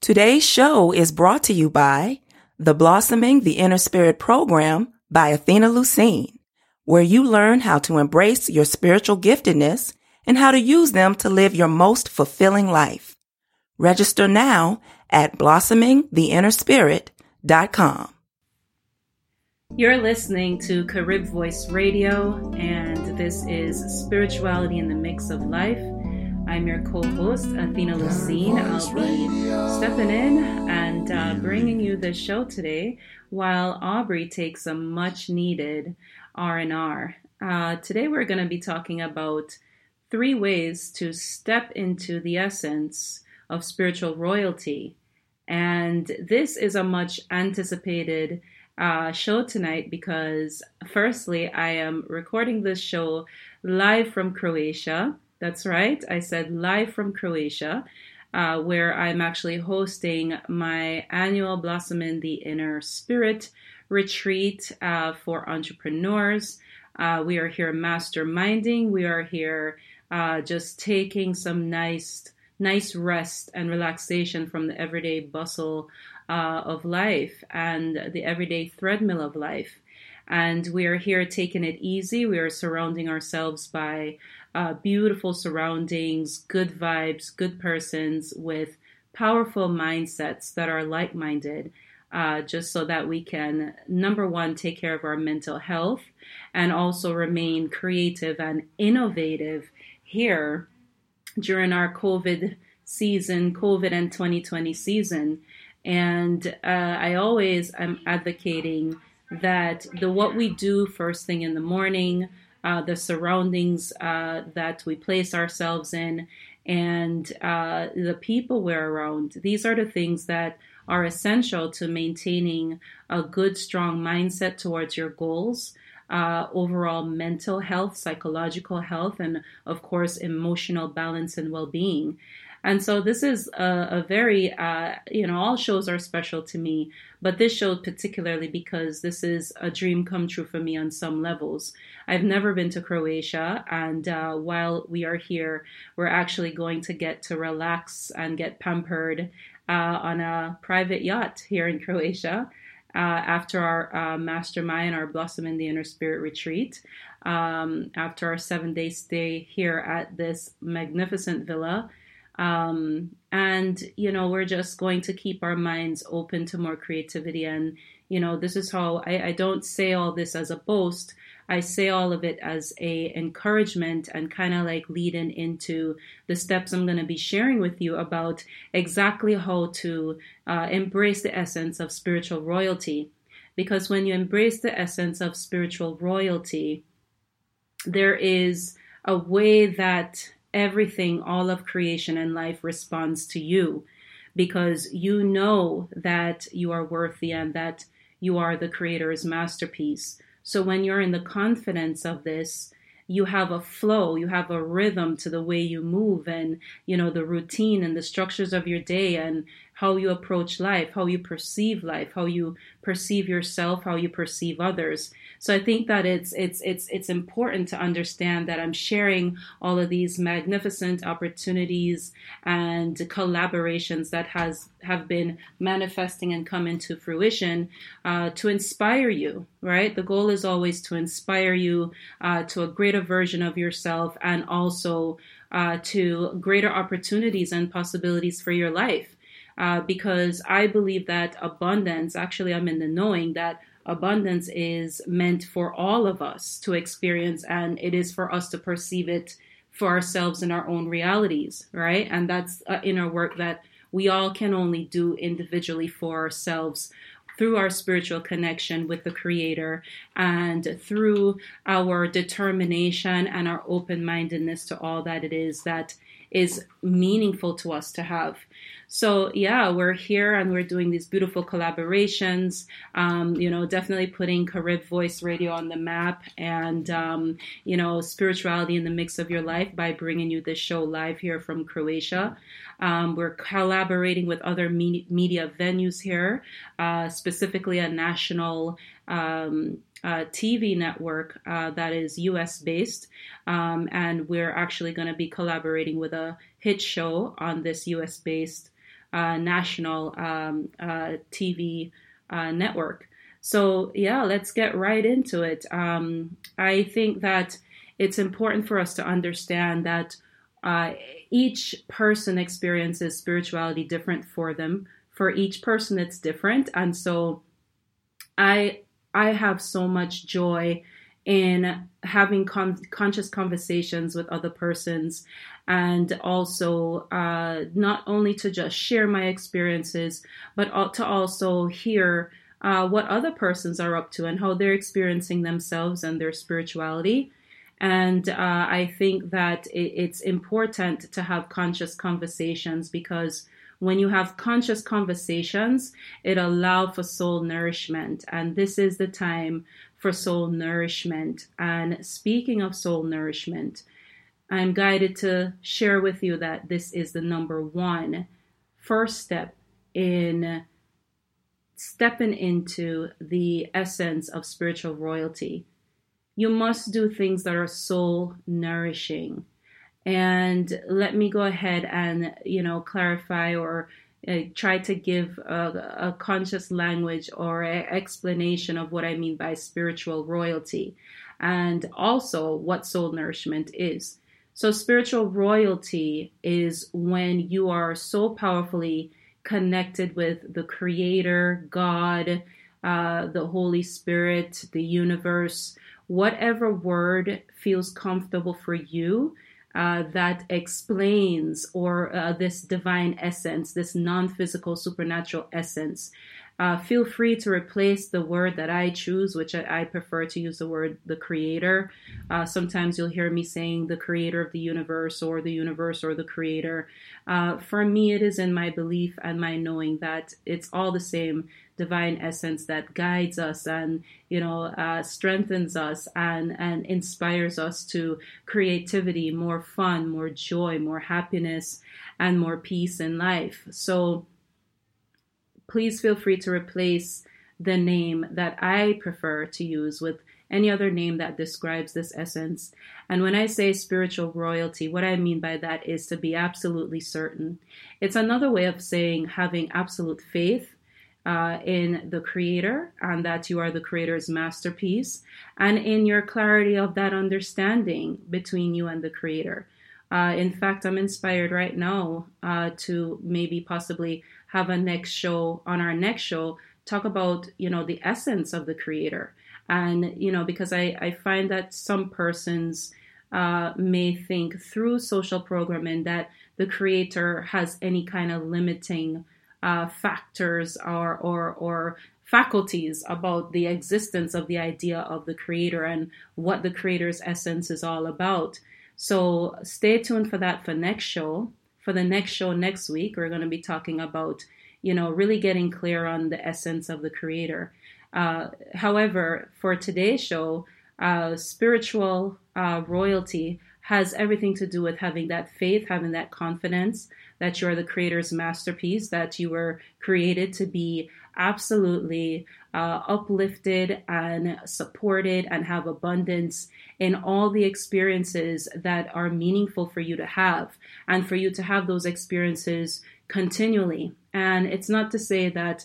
Today's show is brought to you by the Blossoming the Inner Spirit program by Athena Lucene, where you learn how to embrace your spiritual giftedness and how to use them to live your most fulfilling life. Register now at blossomingtheinnerspirit.com. You're listening to Carib Voice Radio, and this is Spirituality in the Mix of Life. I'm your co-host, Athena Lucene. I'll be stepping in and bringing you the show today while Aubrey takes a much-needed R&R. Today we're going to be talking about 3 ways to step into the essence of spiritual royalty. And this is a much anticipated show tonight because, firstly, I am recording this show live from Croatia. That's right, I said live from Croatia, where I'm actually hosting my annual Blossom in the Inner Spirit retreat for entrepreneurs. We are here masterminding. We are here just taking some nice rest and relaxation from the everyday bustle of life and the everyday treadmill of life. And we are here taking it easy. We are surrounding ourselves by beautiful surroundings, good vibes, good persons with powerful mindsets that are like-minded, just so that we can, number one, take care of our mental health and also remain creative and innovative here during our COVID and 2020 season. And I always am advocating that what we do first thing in the morning, the surroundings that we place ourselves in, and the people we're around, these are the things that are essential to maintaining a good, strong mindset towards your goals, overall mental health, psychological health, and of course, emotional balance and well-being. And so this is a very, all shows are special to me, but this show particularly because this is a dream come true for me on some levels. I've never been to Croatia, and while we are here, we're actually going to get to relax and get pampered on a private yacht here in Croatia after our mastermind, our Blossom in the Inner Spirit retreat, after our 7-day stay here at this magnificent villa. And, we're just going to keep our minds open to more creativity. And, this is how I don't say all this as a boast. I say all of it as a encouragement and kind of like leading into the steps I'm going to be sharing with you about exactly how to embrace the essence of spiritual royalty. Because when you embrace the essence of spiritual royalty, there is a way that everything, all of creation and life responds to you, because you know that you are worthy and that you are the Creator's masterpiece. So when you're in the confidence of this, you have a flow, you have a rhythm to the way you move and, the routine and the structures of your day and how you approach life, how you perceive life, how you perceive yourself, how you perceive others. So I think that it's important to understand that I'm sharing all of these magnificent opportunities and collaborations that have been manifesting and come into fruition to inspire you, right? The goal is always to inspire you to a greater version of yourself and also to greater opportunities and possibilities for your life. Because I believe that abundance, actually I'm in the knowing that abundance is meant for all of us to experience, and it is for us to perceive it for ourselves in our own realities, right? And that's inner work that we all can only do individually for ourselves through our spiritual connection with the Creator and through our determination and our open-mindedness to all that it is that is meaningful to us to have. So yeah, we're here and we're doing these beautiful collaborations, definitely putting Carib Voice Radio on the map and, spirituality in the mix of your life by bringing you this show live here from Croatia. We're collaborating with other media venues here, specifically a national TV network that is US based. And we're actually going to be collaborating with a hit show on this US based national TV network. So yeah, let's get right into it. I think that it's important for us to understand that each person experiences spirituality different for them. For each person, it's different. And so I have so much joy in having conscious conversations with other persons, and also not only to just share my experiences, but to also hear what other persons are up to and how they're experiencing themselves and their spirituality. And I think that it's important to have conscious conversations, because when you have conscious conversations, it allows for soul nourishment. And this is the time for soul nourishment. And speaking of soul nourishment, I'm guided to share with you that this is the number one first step in stepping into the essence of spiritual royalty. You must do things that are soul nourishing. And let me go ahead and, clarify or try to give a conscious language or explanation of what I mean by spiritual royalty, and also what soul nourishment is. So spiritual royalty is when you are so powerfully connected with the Creator, God, the Holy Spirit, the universe, whatever word feels comfortable for you, that explains or this divine essence, this non-physical supernatural essence. Feel free to replace the word that I choose, which I prefer to use the word the Creator. Sometimes you'll hear me saying the Creator of the universe or the Creator. For me, it is in my belief and my knowing that it's all the same divine essence that guides us and strengthens us and inspires us to creativity, more fun, more joy, more happiness, and more peace in life. So please feel free to replace the name that I prefer to use with any other name that describes this essence. And when I say spiritual royalty, what I mean by that is to be absolutely certain. It's another way of saying having absolute faith in the Creator, and that you are the Creator's masterpiece, and in your clarity of that understanding between you and the Creator. In fact, I'm inspired right now to maybe possibly have our next show talk about, the essence of the Creator. And, because I find that some persons may think through social programming that the Creator has any kind of limiting factors or faculties about the existence of the idea of the Creator and what the Creator's essence is all about. So stay tuned for that for next show. For the next show next week, we're going to be talking about, really getting clear on the essence of the Creator. However, for today's show, spiritual royalty has everything to do with having that faith, having that confidence that you're the Creator's masterpiece, that you were created to be absolutely uplifted and supported and have abundance in all the experiences that are meaningful for you to have, and for you to have those experiences continually. And it's not to say that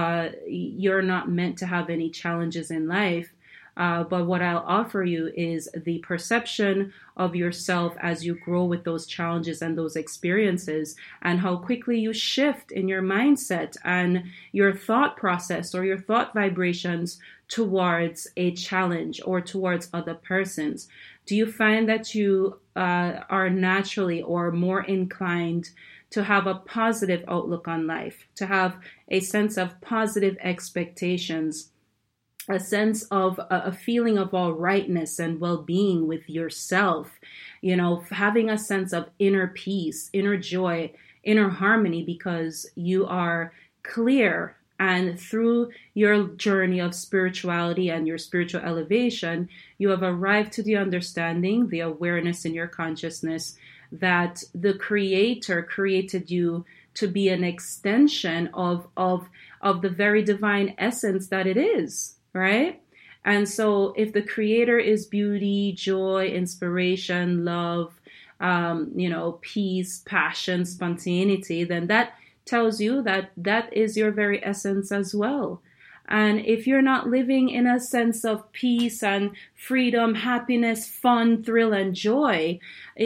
you're not meant to have any challenges in life. But what I'll offer you is the perception of yourself as you grow with those challenges and those experiences, and how quickly you shift in your mindset and your thought process or your thought vibrations towards a challenge or towards other persons. Do you find that you are naturally or more inclined to have a positive outlook on life, to have a sense of positive expectations, a sense of a feeling of all rightness and well-being with yourself, having a sense of inner peace, inner joy, inner harmony, because you are clear, and through your journey of spirituality and your spiritual elevation, you have arrived to the understanding, the awareness in your consciousness that the Creator created you to be an extension of the very divine essence that it is. Right? And so if the Creator is beauty, joy, inspiration, love, peace, passion, spontaneity, then that tells you that that is your very essence as well. And if you're not living in a sense of peace and freedom, happiness, fun, thrill, and joy,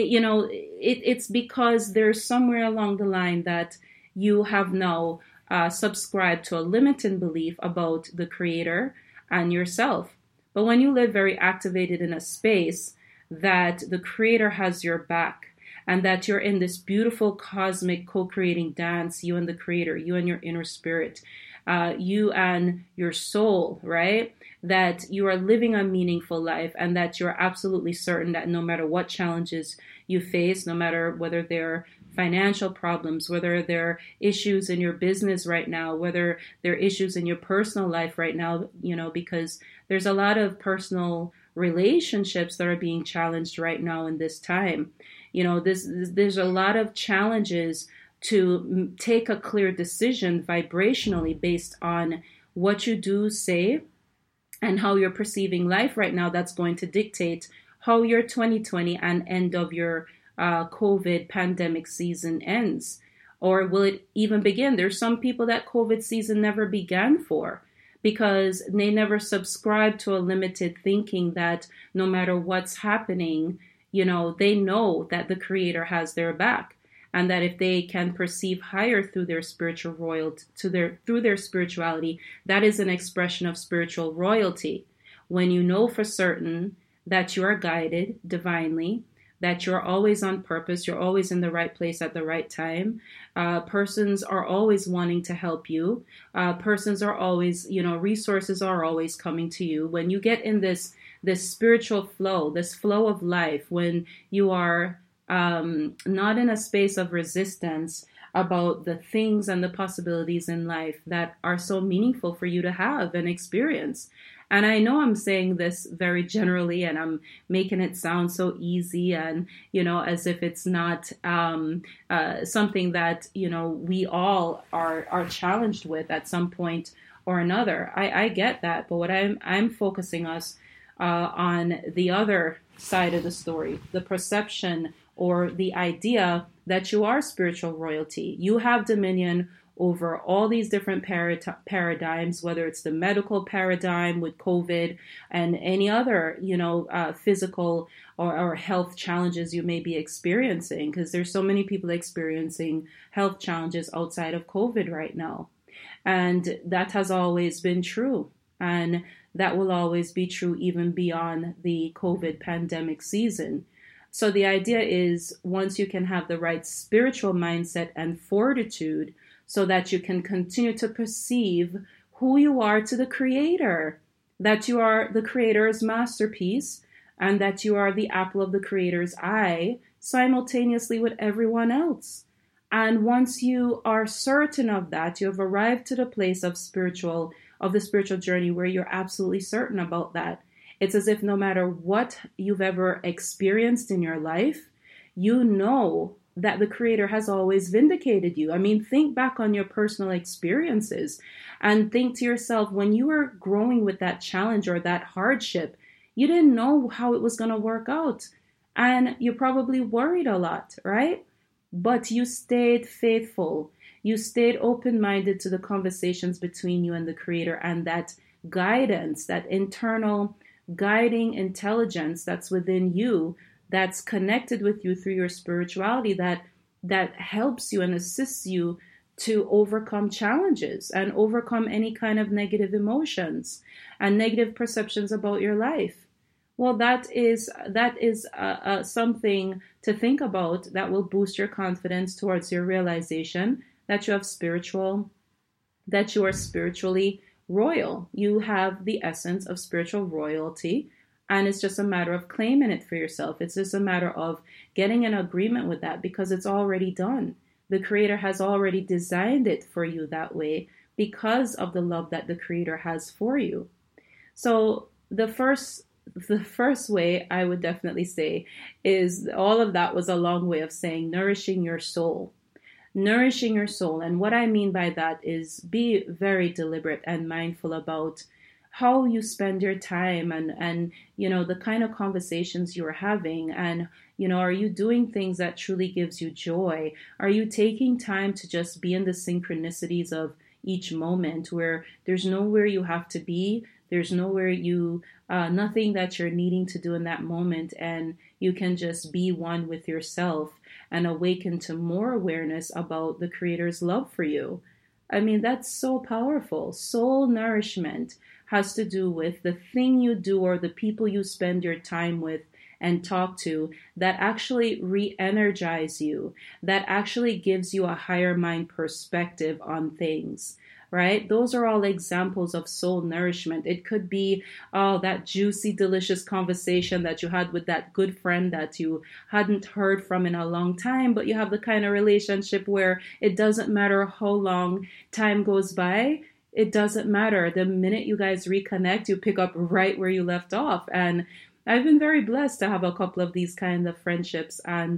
it's because there's somewhere along the line that you have now subscribed to a limiting belief about the Creator and yourself. But when you live very activated in a space that the Creator has your back, and that you're in this beautiful cosmic co-creating dance, you and the Creator, you and your inner spirit, you and your soul, right? That you are living a meaningful life, and that you're absolutely certain that no matter what challenges you face, no matter whether they're financial problems, whether there are issues in your business right now, whether there are issues in your personal life right now, because there's a lot of personal relationships that are being challenged right now in this time. There's a lot of challenges to take a clear decision vibrationally based on what you do, say, and how you're perceiving life right now. That's going to dictate how your 2020 and end of your COVID pandemic season ends. Or will it even begin? There's some people that COVID season never began for, because they never subscribed to a limited thinking that no matter what's happening, they know that the Creator has their back, and that if they can perceive higher through their spiritual royalty, through their spirituality, that is an expression of spiritual royalty. When you know for certain that you are guided divinely, that you're always on purpose, you're always in the right place at the right time. Persons are always wanting to help you. Persons are always, resources are always coming to you. When you get in this spiritual flow, this flow of life, when you are not in a space of resistance about the things and the possibilities in life that are so meaningful for you to have and experience. And I know I'm saying this very generally, and I'm making it sound so easy and, as if it's not something that, we all are challenged with at some point or another. I get that. But what I'm focusing us on the other side of the story, the perception or the idea that you are spiritual royalty. You have dominion over all these different paradigms, whether it's the medical paradigm with COVID and any other, physical or health challenges you may be experiencing, because there's so many people experiencing health challenges outside of COVID right now. And that has always been true. And that will always be true even beyond the COVID pandemic season. So the idea is, once you can have the right spiritual mindset and fortitude, so that you can continue to perceive who you are to the Creator, that you are the Creator's masterpiece, and that you are the apple of the Creator's eye simultaneously with everyone else. And once you are certain of that, you have arrived to the place of the spiritual journey where you're absolutely certain about that. It's as if no matter what you've ever experienced in your life, you know that the Creator has always vindicated you. I mean, think back on your personal experiences and think to yourself, when you were growing with that challenge or that hardship, you didn't know how it was going to work out. And you probably worried a lot, right? But you stayed faithful. You stayed open-minded to the conversations between you and the Creator, and that guidance, that internal guiding intelligence that's within you, that's connected with you through your spirituality, that helps you and assists you to overcome challenges and overcome any kind of negative emotions and negative perceptions about your life. Well, that is something to think about that will boost your confidence towards your realization that you are spiritually royal. You have the essence of spiritual royalty. And it's just a matter of claiming it for yourself. It's just a matter of getting an agreement with that, because it's already done. The Creator has already designed it for you that way because of the love that the Creator has for you. So the first way I would definitely say is, all of that was a long way of saying nourishing your soul. Nourishing your soul. And what I mean by that is be very deliberate and mindful about how you spend your time and the kind of conversations you're having, and Are you doing things that truly gives you joy? Are you taking time to just be in the synchronicities of each moment where there's nowhere you have to be? There's nothing that you're needing to do in that moment, and you can just be one with yourself and awaken to more awareness about the Creator's love for you. I mean, that's so powerful. Soul nourishment has to do with the thing you do or the people you spend your time with and talk to that actually re-energize you, that actually gives you a higher mind perspective on things. Right? Those are all examples of soul nourishment. It could be that juicy, delicious conversation that you had with that good friend that you hadn't heard from in a long time, but you have the kind of relationship where it doesn't matter how long time goes by. It doesn't matter. The minute you guys reconnect, you pick up right where you left off. And I've been very blessed to have a couple of these kind of friendships. And,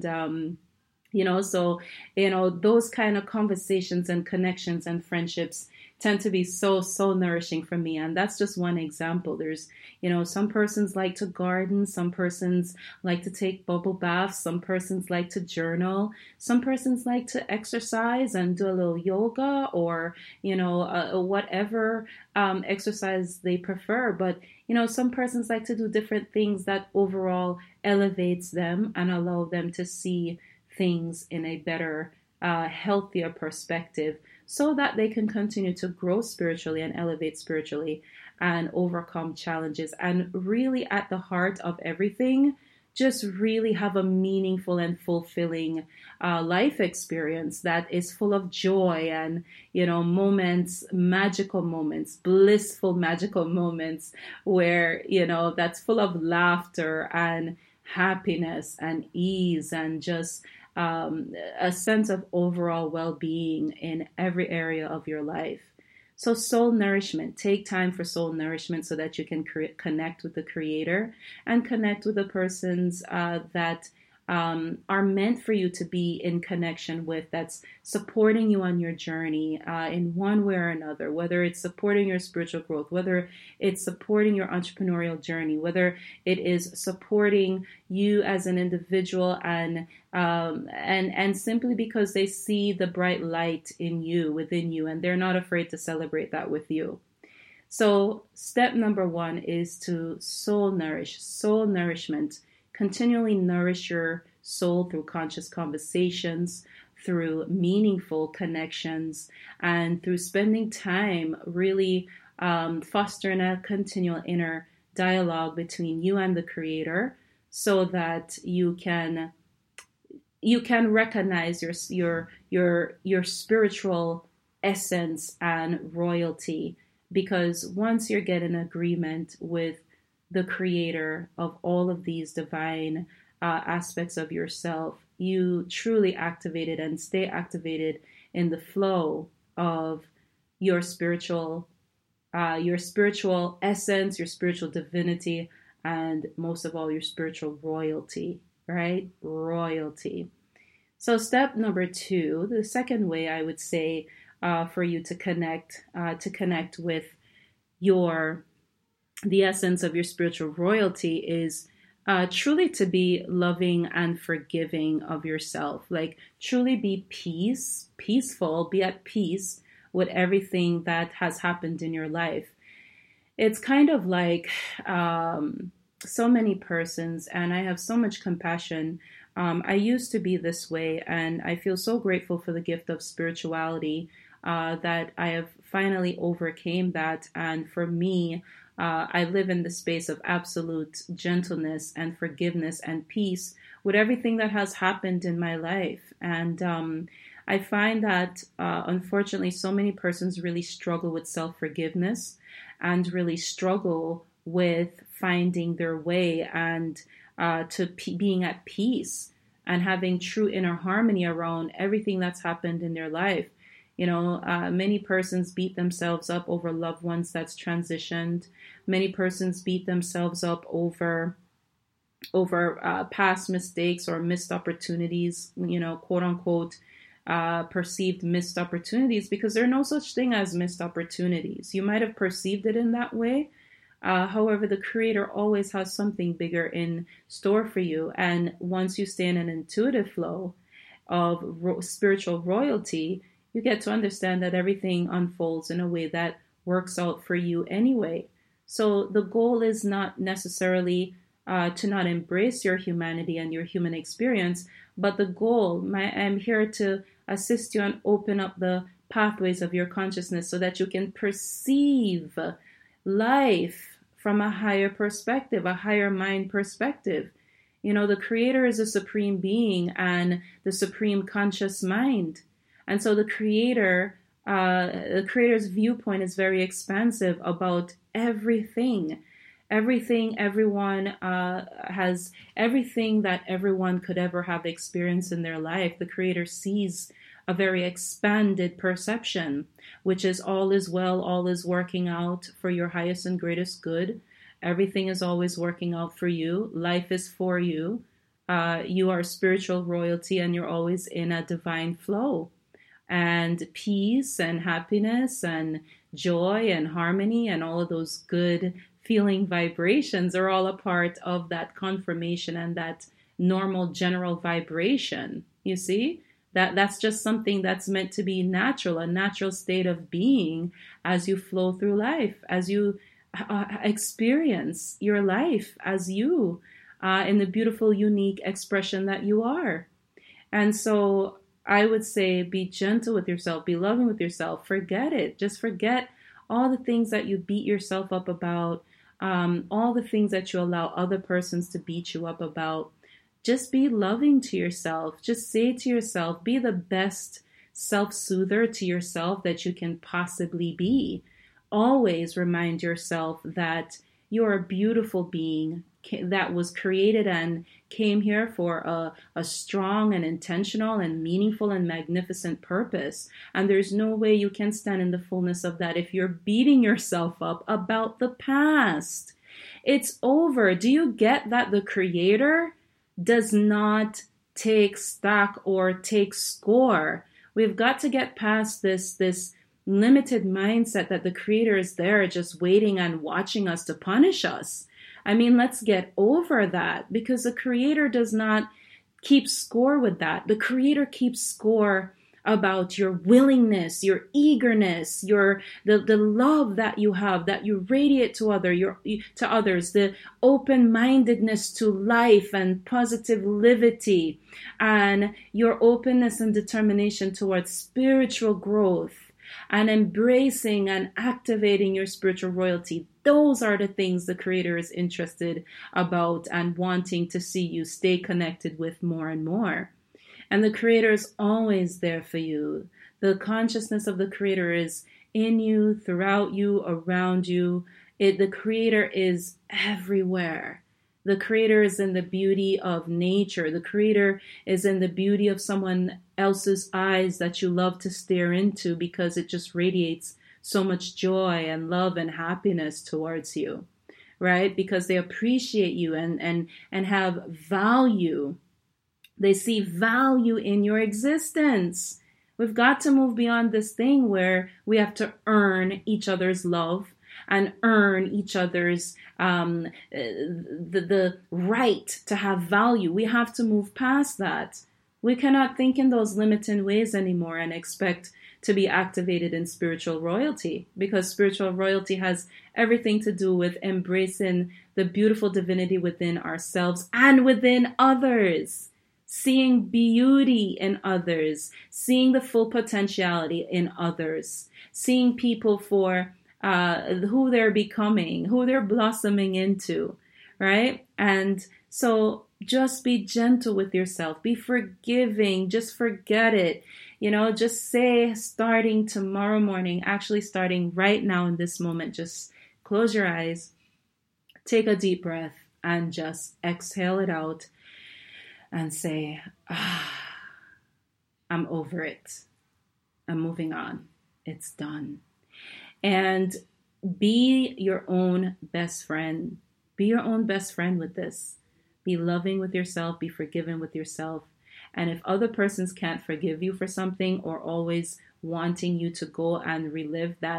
those kind of conversations and connections and friendships tend to be so nourishing for me. And that's just one example. There's, some persons like to garden, some persons like to take bubble baths, some persons like to journal, some persons like to exercise and do a little yoga or, whatever exercise they prefer. But, some persons like to do different things that overall elevates them and allow them to see things in a better, healthier perspective, so that they can continue to grow spiritually and elevate spiritually and overcome challenges. And really at the heart of everything, just really have a meaningful and fulfilling life experience that is full of joy and, moments, magical moments, blissful, magical moments where, that's full of laughter and happiness and ease and just a sense of overall well-being in every area of your life. So soul nourishment, take time for soul nourishment so that you can connect with the Creator and connect with the persons that are meant for you to be in connection with, that's supporting you on your journey in one way or another, whether it's supporting your spiritual growth, whether it's supporting your entrepreneurial journey, whether it is supporting you as an individual and simply because they see the bright light in you, within you, and they're not afraid to celebrate that with you. So step number 1 is to soul nourishment. Continually nourish your soul through conscious conversations, through meaningful connections, and through spending time really fostering a continual inner dialogue between you and the Creator, so that you can recognize your spiritual essence and royalty. Because once you get in agreement with the Creator of all of these divine aspects of yourself, you truly activated and stay activated in the flow of your spiritual essence, your spiritual divinity, and most of all, your spiritual royalty, right? Royalty. So step number 2, the second way I would say for you to connect with the essence of your spiritual royalty is truly to be loving and forgiving of yourself. Like truly be peaceful, be at peace with everything that has happened in your life. It's kind of like so many persons, and I have so much compassion. I used to be this way, and I feel so grateful for the gift of spirituality that I have finally overcame that. And for me, I live in the space of absolute gentleness and forgiveness and peace with everything that has happened in my life. And I find that, unfortunately, so many persons really struggle with self-forgiveness and really struggle with finding their way and being at peace and having true inner harmony around everything that's happened in their life. Many persons beat themselves up over loved ones that's transitioned. Many persons beat themselves up over past mistakes or missed opportunities, quote unquote, perceived missed opportunities, because there are no such thing as missed opportunities. You might have perceived it in that way, However, the Creator always has something bigger in store for you. And once you stay in an intuitive flow of spiritual royalty, you get to understand that everything unfolds in a way that works out for you anyway. So the goal is not necessarily to not embrace your humanity and your human experience, but the goal, I'm here to assist you and open up the pathways of your consciousness so that you can perceive life from a higher perspective, a higher mind perspective. You know, the Creator is a supreme being and the supreme conscious mind. And so the Creator's viewpoint is very expansive about everything. Everything everyone has, everything that everyone could ever have experienced in their life, the Creator sees a very expanded perception, which is all is well, all is working out for your highest and greatest good. Everything is always working out for you. Life is for you. You are spiritual royalty and you're always in a divine flow. And peace and happiness and joy and harmony and all of those good feeling vibrations are all a part of that confirmation and that normal general vibration. You see? That's just something that's meant to be natural, a natural state of being as you flow through life, as you experience your life as you, in the beautiful, unique expression that you are. And so I would say be gentle with yourself, be loving with yourself, forget it. Just forget all the things that you beat yourself up about, all the things that you allow other persons to beat you up about. Just be loving to yourself. Just say to yourself, be the best self-soother to yourself that you can possibly be. Always remind yourself that you're a beautiful being that was created and came here for a strong and intentional and meaningful and magnificent purpose. And there's no way you can stand in the fullness of that if you're beating yourself up about the past. It's over. Do you get that the Creator does not take stock or take score? We've got to get past this limited mindset that the Creator is there just waiting and watching us to punish us. I mean, let's get over that, because the Creator does not keep score with that. The Creator keeps score about your willingness, your eagerness, the love that you have, that you radiate to others, the open-mindedness to life and positivity, and your openness and determination towards spiritual growth and embracing and activating your spiritual royalty. Those are the things the Creator is interested about and wanting to see you stay connected with more and more. And the Creator is always there for you. The consciousness of the Creator is in you, throughout you, around you. The Creator is everywhere. The Creator is in the beauty of nature. The Creator is in the beauty of someone else's eyes that you love to stare into because it just radiates so much joy and love and happiness towards you, right? Because they appreciate you and have value. They see value in your existence. We've got to move beyond this thing where we have to earn each other's love and earn each other's the right to have value. We have to move past that. We cannot think in those limiting ways anymore and expect to be activated in spiritual royalty, because spiritual royalty has everything to do with embracing the beautiful divinity within ourselves and within others. Seeing beauty in others, seeing the full potentiality in others, seeing people for who they're becoming, who they're blossoming into, right? And so just be gentle with yourself, be forgiving, just forget it. You know, just say, starting tomorrow morning, actually starting right now in this moment, just close your eyes, take a deep breath, and just exhale it out. And say, I'm over it. I'm moving on. It's done. And be your own best friend. Be your own best friend with this. Be loving with yourself. Be forgiving with yourself. And if other persons can't forgive you for something or always wanting you to go and relive that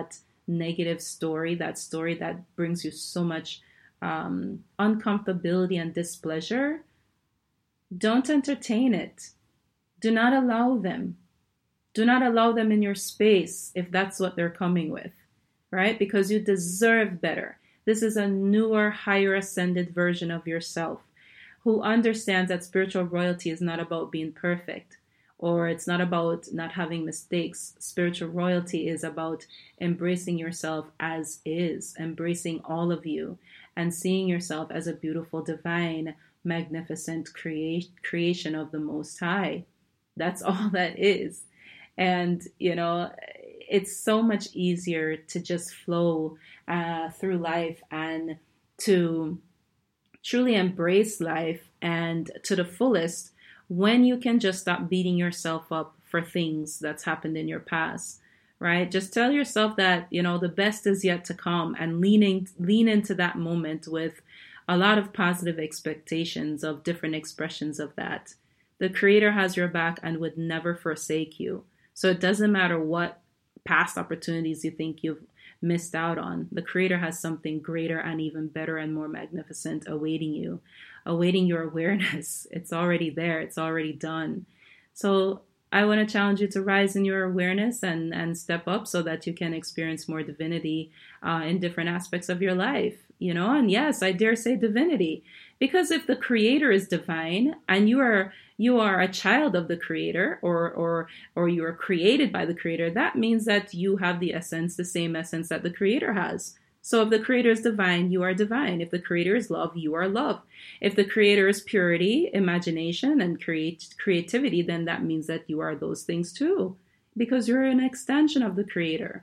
negative story, that story that brings you so much uncomfortability and displeasure, don't entertain it. Do not allow them. Do not allow them in your space if that's what they're coming with, right? Because you deserve better. This is a newer, higher ascended version of yourself who understands that spiritual royalty is not about being perfect, or it's not about not having mistakes. Spiritual royalty is about embracing yourself as is, embracing all of you, and seeing yourself as a beautiful, divine, magnificent creation of the Most High. That's all that is. And, it's so much easier to just flow through life and to truly embrace life and to the fullest when you can just stop beating yourself up for things that's happened in your past, right? Just tell yourself that, the best is yet to come, and lean into that moment with a lot of positive expectations of different expressions of that. The Creator has your back and would never forsake you. So it doesn't matter what past opportunities you think you've missed out on. The Creator has something greater and even better and more magnificent awaiting you, awaiting your awareness. It's already there. It's already done. So I want to challenge you to rise in your awareness and step up so that you can experience more divinity in different aspects of your life, and yes, I dare say divinity, because if the Creator is divine and you are a child of the Creator, or you are created by the Creator, that means that you have the same essence that the Creator has. So if the Creator is divine, you are divine. If the Creator is love, you are love. If the Creator is purity, imagination, and creativity, then that means that you are those things too, because you're an extension of the Creator,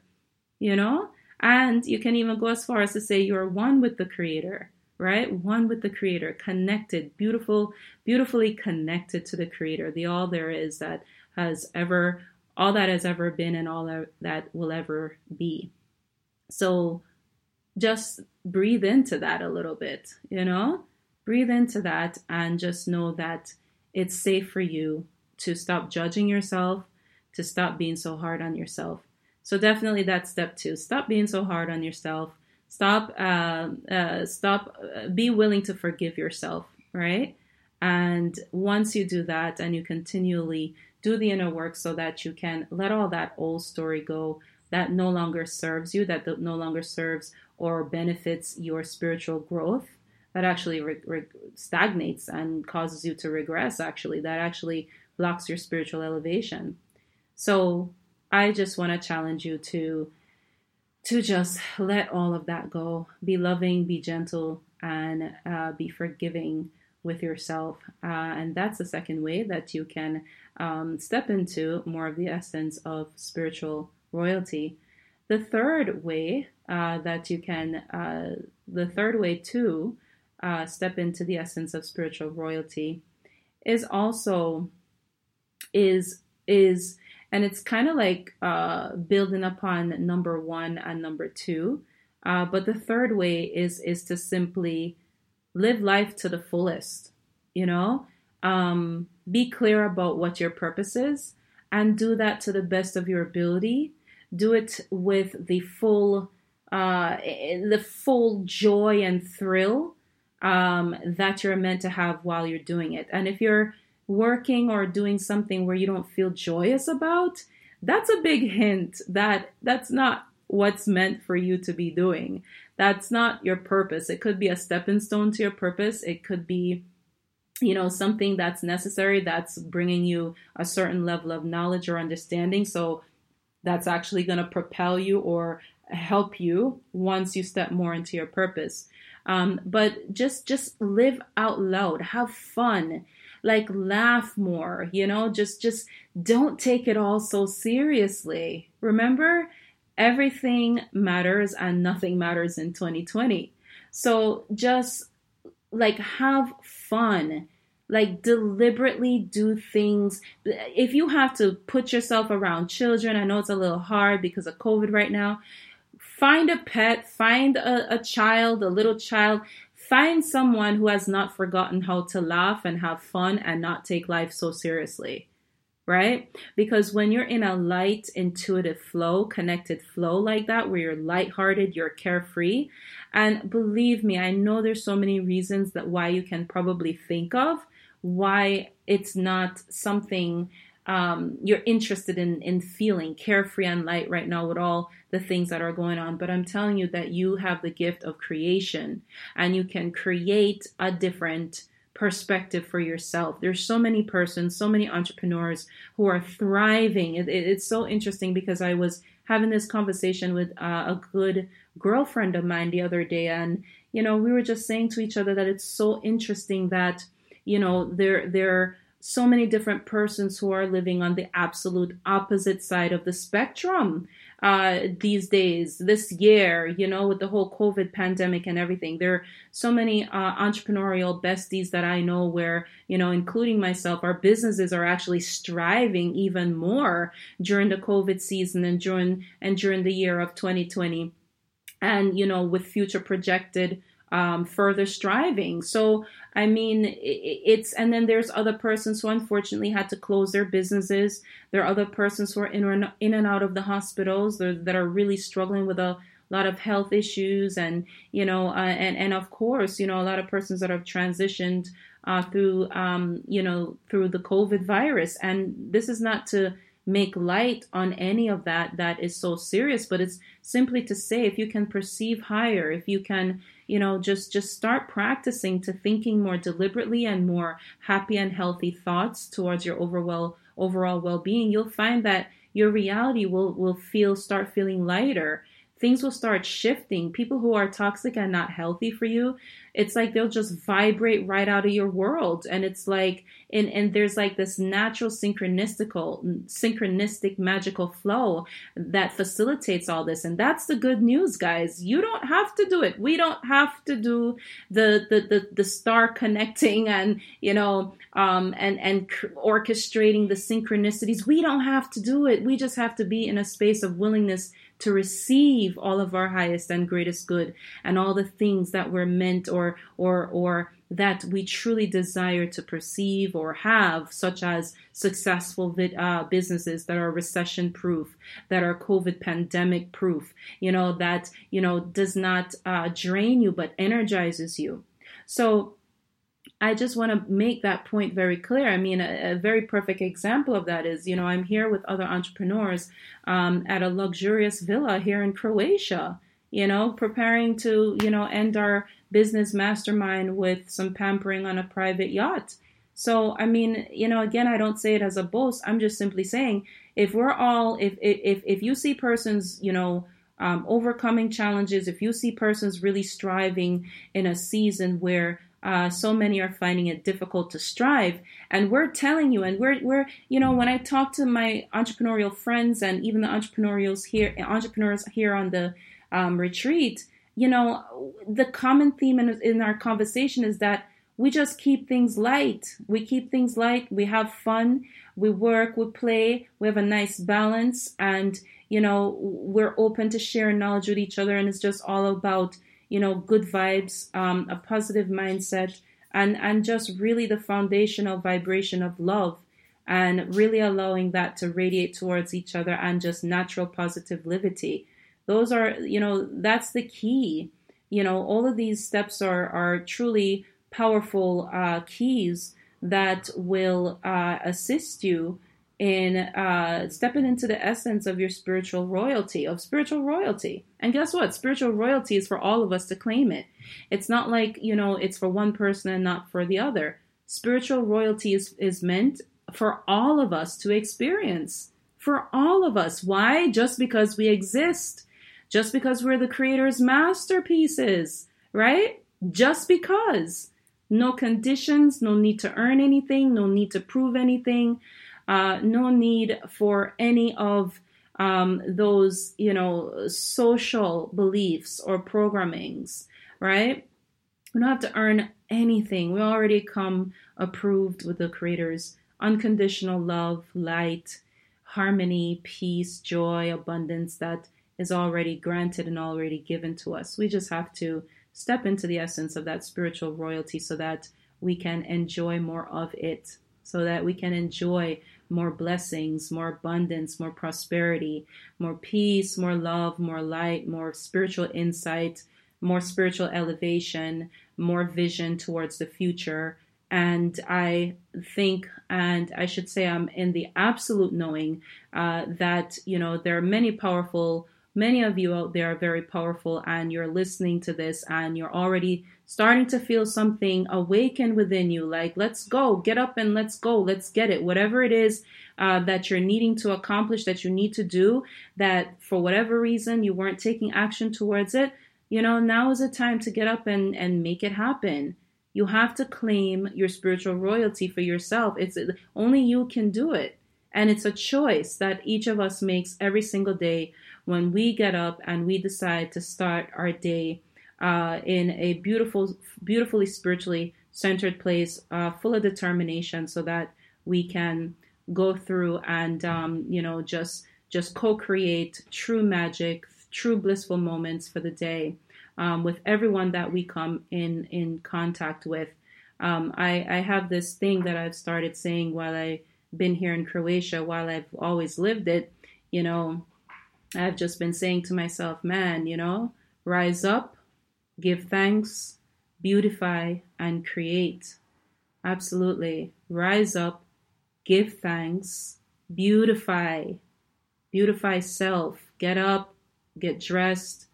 And you can even go as far as to say you're one with the Creator, right? One with the Creator, connected, beautifully connected to the Creator, the all there is that has ever been and all that will ever be. So just breathe into that a little bit, breathe into that and just know that it's safe for you to stop judging yourself, to stop being so hard on yourself. So definitely that's step 2. Stop being so hard on yourself. Stop, be willing to forgive yourself, right? And once you do that and you continually do the inner work so that you can let all that old story go that no longer serves you, that no longer serves or benefits your spiritual growth, that actually stagnates and causes you to regress, actually, that actually blocks your spiritual elevation. So I just want to challenge you to just let all of that go. Be loving, be gentle, and be forgiving with yourself. And that's the second way that you can step into more of the essence of spiritual royalty. The third way to step into the essence of spiritual royalty is and it's kind of like building upon number 1 and number 2. But the third way is to simply live life to the fullest, be clear about what your purpose is and do that to the best of your ability. Do it with the full joy and thrill that you're meant to have while you're doing it. And if you're working or doing something where you don't feel joyous about, that's a big hint that that's not what's meant for you to be doing. That's not your purpose. It could be a stepping stone to your purpose. It could be, something that's necessary, that's bringing you a certain level of knowledge or understanding. So that's actually going to propel you or help you once you step more into your purpose. But just live out loud, have fun, laugh more, just don't take it all so seriously. Remember, everything matters and nothing matters in 2020. So just have fun, deliberately do things. If you have to put yourself around children, I know it's a little hard because of COVID right now. Find a pet, find a child, a little child. Find someone who has not forgotten how to laugh and have fun and not take life so seriously, right? Because when you're in a light, intuitive flow, connected flow like that, where you're lighthearted, you're carefree. And believe me, I know there's so many reasons that why you can probably think of why it's not something you're interested in feeling carefree and light right now with all the things that are going on. But I'm telling you that you have the gift of creation and you can create a different perspective for yourself. There's so many persons, so many entrepreneurs who are thriving. It's so interesting because I was having this conversation with a good girlfriend of mine the other day, and we were just saying to each other that it's so interesting that there are so many different persons who are living on the absolute opposite side of the spectrum these days, this year, with the whole COVID pandemic and everything. There are so many entrepreneurial besties that I know where, including myself, our businesses are actually striving even more during the COVID season and during the year of 2020. And, with future projected further striving. So, I mean, and then there's other persons who unfortunately had to close their businesses. There are other persons who are in and out of the hospitals that are really struggling with a lot of health issues. And, and of course, a lot of persons that have transitioned through the COVID virus. And this is not to make light on any of that is so serious, but it's simply to say, if you can perceive higher, if you can, just start practicing to thinking more deliberately and more happy and healthy thoughts towards your overall well-being, you'll find that your reality will start feeling lighter. Things will start shifting. People who are toxic and not healthy for you, it's like they'll just vibrate right out of your world. And it's like, and there's like this natural synchronistic magical flow that facilitates all this. And that's the good news, guys. You don't have to do it. We don't have to do the star connecting and, and orchestrating the synchronicities. We don't have to do it. We just have to be in a space of willingness to receive all of our highest and greatest good and all the things that we're meant or that we truly desire to perceive or have, such as successful businesses that are recession proof, that are COVID pandemic proof, that, does not drain you, but energizes you. So I just want to make that point very clear. I mean, a very perfect example of that is, I'm here with other entrepreneurs at a luxurious villa here in Croatia, preparing to, end our business mastermind with some pampering on a private yacht. So, I mean, again, I don't say it as a boast. I'm just simply saying, if you see persons, overcoming challenges, if you see persons really striving in a season where so many are finding it difficult to strive. And we're telling you, and we're when I talk to my entrepreneurial friends and even the entrepreneurs here on the retreat, the common theme in our conversation is that we just keep things light. We keep things light. We have fun. We work, we play, we have a nice balance, and, we're open to share knowledge with each other. And it's just all about good vibes, a positive mindset, and just really the foundational vibration of love, and really allowing that to radiate towards each other, and just natural positivity. Those are, that's the key. All of these steps are truly powerful keys that will assist you in stepping into the essence of your spiritual royalty. And guess what? Spiritual royalty is for all of us to claim it. It's not like, it's for one person and not for the other. Spiritual royalty is meant for all of us to experience. For all of us. Why? Just because we exist. Just because we're the Creator's masterpieces, right? Just because. No conditions, no need to earn anything, no need to prove anything. No need for any of those, social beliefs or programmings, right? We don't have to earn anything. We already come approved with the Creator's unconditional love, light, harmony, peace, joy, abundance that is already granted and already given to us. We just have to step into the essence of that spiritual royalty so that we can enjoy more of it, so that we can enjoy more blessings, more abundance, more prosperity, more peace, more love, more light, more spiritual insight, more spiritual elevation, more vision towards the future. And I think, and I should say, I'm in the absolute knowing that, there are many of you out there are very powerful, and you're listening to this and you're already starting to feel something awaken within you. Like, let's go, get up and let's go, let's get it. Whatever it is that you're needing to accomplish, that you need to do, that for whatever reason you weren't taking action towards it, now is the time to get up and make it happen. You have to claim your spiritual royalty for yourself. It's only you can do it. And it's a choice that each of us makes every single day when we get up and we decide to start our day in a beautifully spiritually centered place, full of determination, so that we can go through and, just co-create true magic, true blissful moments for the day. With everyone that we come in contact with. I have this thing that I've started saying while I've been here in Croatia, while I've always lived it. I've just been saying to myself, man, rise up, give thanks, beautify, and create. Absolutely. Rise up, give thanks, beautify self, get up, get dressed,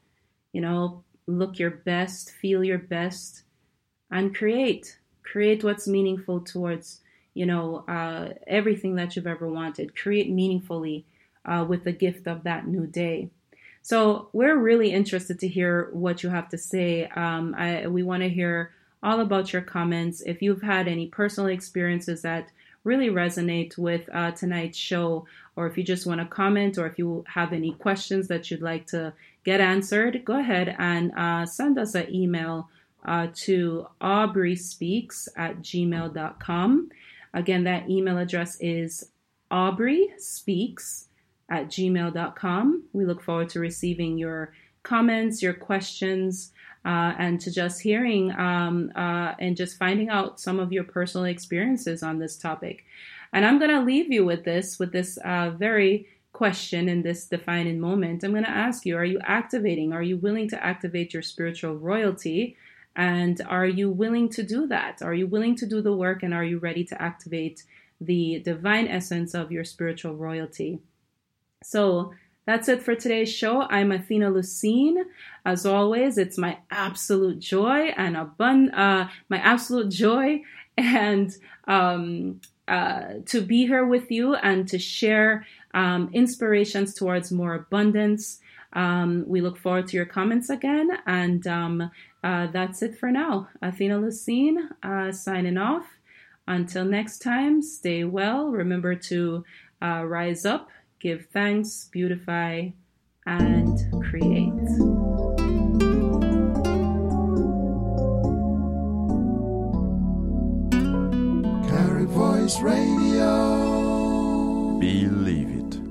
look your best, feel your best, and create what's meaningful towards, everything that you've ever wanted. Create meaningfully with the gift of that new day. So we're really interested to hear what you have to say. We want to hear all about your comments. If you've had any personal experiences that really resonate with tonight's show, or if you just want to comment, or if you have any questions that you'd like to get answered, go ahead and send us an email to aubreyspeaks@gmail.com. Again, that email address is aubreyspeaks@gmail.com. We look forward to receiving your comments, your questions, and to just hearing and just finding out some of your personal experiences on this topic. And I'm going to leave you with this very question in this defining moment. I'm going to ask you, are you willing to activate your spiritual royalty? And are you willing to do that? Are you willing to do the work? And are you ready to activate the divine essence of your spiritual royalty? So that's it for today's show. I'm Athena Lucene. As always, it's my absolute joy and to be here with you and to share inspirations towards more abundance. We look forward to your comments again. And that's it for now. Athena Lucene signing off. Until next time, stay well. Remember to rise up, give thanks, beautify, and create. Carib Voice Radio. Believe it.